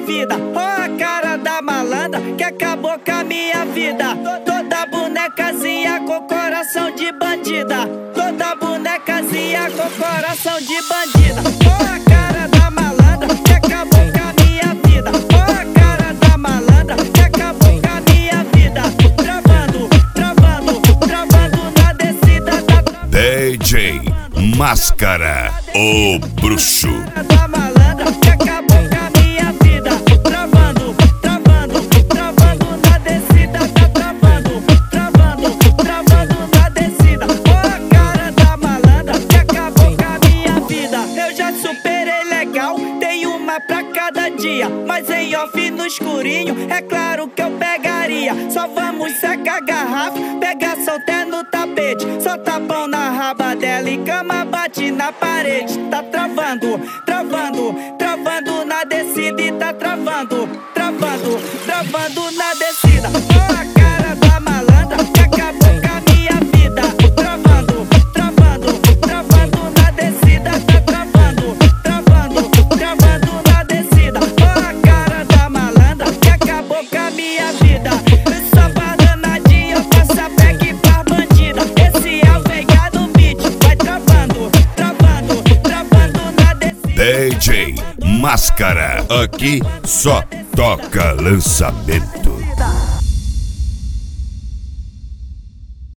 vida. Ó a cara da malandra que acabou com a minha vida. Toda bonecazinha com coração de bandida. Toda bonecazinha com coração de bandida. Ó a cara da malandra que acabou com a minha vida. Ó a cara da malandra que acabou com a minha vida. Travando, travando, travando na descida da DJ Máscara, o bruxo. da malandra que acabou com a minha vida. Travando, travando, travando na descida. Tá travando, travando, travando na descida. Ó a cara da malandra que acabou com a minha vida. Eu já superei legal, tenho uma pra cada dia. Mas em off no escurinho, é claro que eu pegaria. Só vamos secar a garrafa, pegação até no tapete. Só tapão na raba dela e cama bate na parede. Tá travando, travando, travando na descida. E tá travando, travando, travando na descida. Ó a cara da malandra que acabou com a minha vida. Travando, travando, travando na descida. Tá travando, travando, travando na descida. Ó a cara da malandra que acabou com a minha vida. Só pra danadinha, passa back pra bandida. Esse é o Veiga do beat, vai travando, travando, travando na descida. DJ Máscara, aqui só toca lançamento.